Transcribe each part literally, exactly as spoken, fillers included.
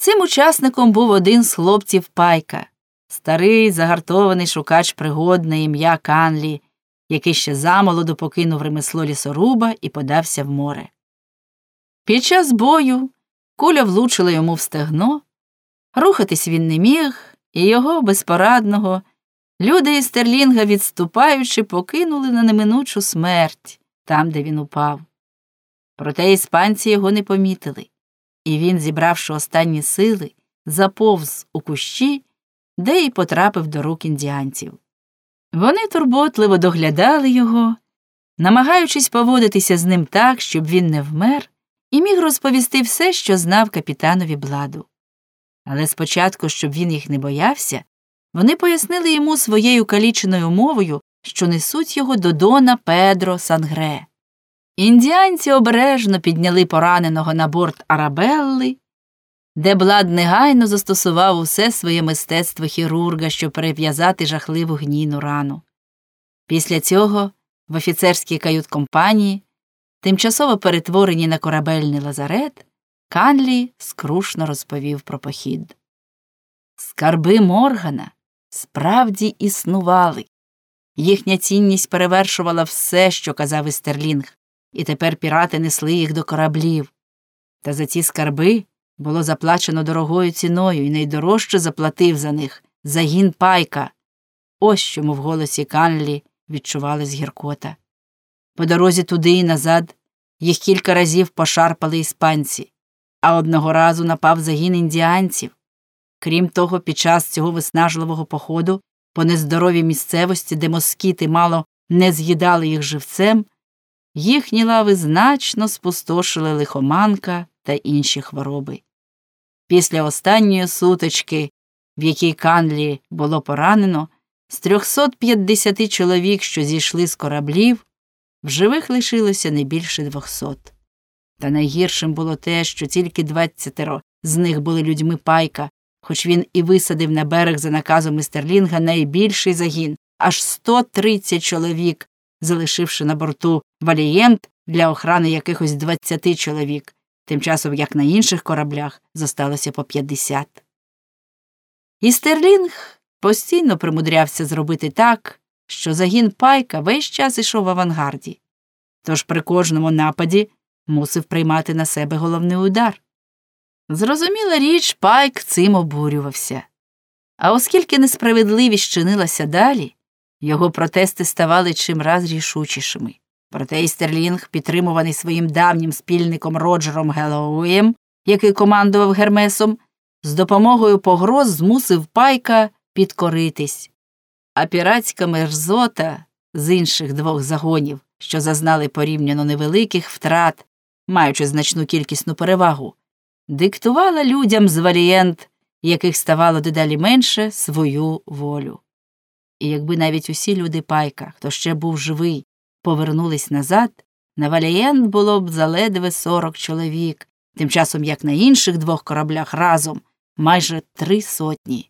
Цим учасником був один з хлопців Пайка, старий загартований шукач пригод на ім'я Канлі, який ще замолоду покинув ремесло лісоруба і подався в море. Під час бою куля влучила йому в стегно, рухатись він не міг, і його, безпорадного, люди із Стерлінга, відступаючи, покинули на неминучу смерть там, де він упав. Проте іспанці його не помітили, і він, зібравши останні сили, заповз у кущі, де й потрапив до рук індіанців. Вони турботливо доглядали його, намагаючись поводитися з ним так, щоб він не вмер, і міг розповісти все, що знав капітанові Бладу. Але спочатку, щоб він їх не боявся, вони пояснили йому своєю каліченою мовою, що несуть його до Дона Педро Сангре. Індіанці обережно підняли пораненого на борт Арабелли, де Блад негайно застосував усе своє мистецтво хірурга, щоб перев'язати жахливу гнійну рану. Після цього в офіцерській кают-компанії, тимчасово перетворені на корабельний лазарет, Канлі скрушно розповів про похід. Скарби Моргана справді існували. Їхня цінність перевершувала все, що казав Істерлінг, і тепер пірати несли їх до кораблів. Та за ці скарби було заплачено дорогою ціною, і найдорожче заплатив за них загін Пайка. Ось чому в голосі Канлі відчувалась гіркота. По дорозі туди і назад їх кілька разів пошарпали іспанці, а одного разу напав загін індіанців. Крім того, під час цього виснажливого походу по нездоровій місцевості, де москіти мало не з'їдали їх живцем, їхні лави значно спустошили лихоманка та інші хвороби. Після останньої сутички, в якій Канлі було поранено, з трьохсот п'ятдесяти чоловік, що зійшли з кораблів, в живих лишилося не більше двохсот. Та найгіршим було те, що тільки двадцятеро з них були людьми Пайка, хоч він і висадив на берег за наказом Істерлінга найбільший загін, аж сто тридцять чоловік, залишивши на борту валієнт для охорони якихось двадцяти чоловік, тим часом як на інших кораблях зосталося по п'ятдесят. Істерлінг постійно примудрявся зробити так, що загін Пайка весь час ішов в авангарді, тож при кожному нападі мусив приймати на себе головний удар. Зрозуміла річ, Пайк цим обурювався. А оскільки несправедливість чинилася далі, його протести ставали чимраз рішучішими. Проте Істерлінг, підтримуваний своїм давнім спільником Роджером Геллоуєм, який командував Гермесом, з допомогою погроз змусив Пайка підкоритись. А піратська мерзота з інших двох загонів, що зазнали порівняно невеликих втрат, маючи значну кількісну перевагу, диктувала людям з валієнт, яких ставало дедалі менше, свою волю. І якби навіть усі люди Пайка, хто ще був живий, повернулись назад, на валієнт було б заледве сорок чоловік, тим часом як на інших двох кораблях разом майже три сотні.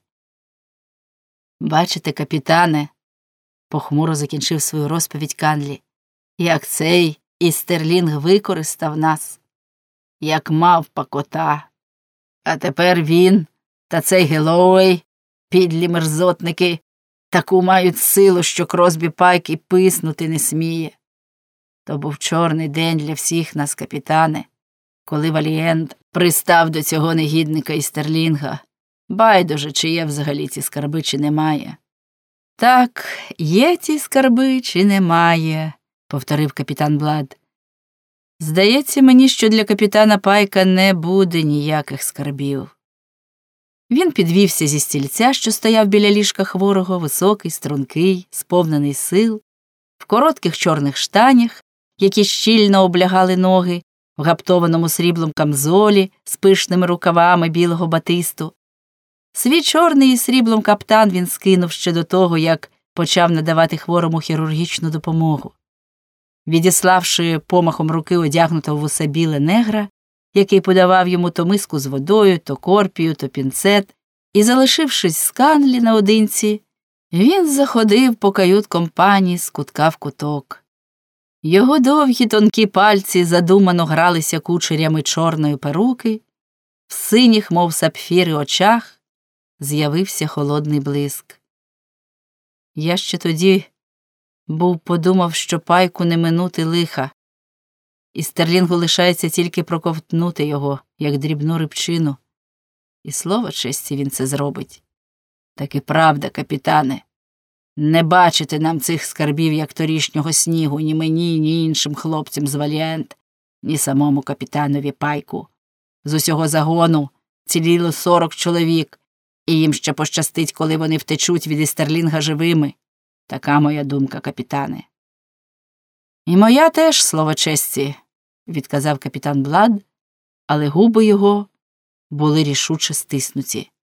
«Бачите, капітане», – похмуро закінчив свою розповідь Канлі, – «як цей Істерлінг використав нас, як мавпа кота. А тепер він та цей Геллоуей, підлі мерзотники, таку мають силу, що Кросбі Пайк і писнути не сміє. То був чорний день для всіх нас, капітане, коли Валієнт пристав до цього негідника Істерлінга. Байдуже, чи є взагалі ці скарби, чи немає». «Так, є ці скарби, чи немає», – повторив капітан Блад. «Здається мені, що для капітана Пайка не буде ніяких скарбів». Він підвівся зі стільця, що стояв біля ліжка хворого, високий, стрункий, сповнений сил, в коротких чорних штанях, які щільно облягали ноги, в гаптованому сріблом камзолі з пишними рукавами білого батисту. Свій чорний із сріблом каптан він скинув ще до того, як почав надавати хворому хірургічну допомогу. Відіславши помахом руки одягнутого в усе біле негра, який подавав йому то миску з водою, то корпію, то пінцет, і, залишившись з Канлі наодинці, він заходив по кают-компанії з кутка в куток. Його довгі тонкі пальці задумано гралися кучерями чорної перуки, В синіх, мов сапфіри, очах з'явився холодний блиск. Я ще тоді був подумав, що Пайку не минути лиха, і Стерлінгу лишається тільки проковтнути його, як дрібну рибчину. І слово честі він це зробить. Так і правда, капітане. Не бачити нам цих скарбів, як торішнього снігу, ні мені, ні іншим хлопцям з Валієнт, ні самому капітанові Пайку. З усього загону ціліло сорок чоловік, і їм ще пощастить, коли вони втечуть від Істерлінга живими. Така моя думка, капітане. І моя теж, слово честі, відказав капітан Блад, але губи його були рішуче стиснуті.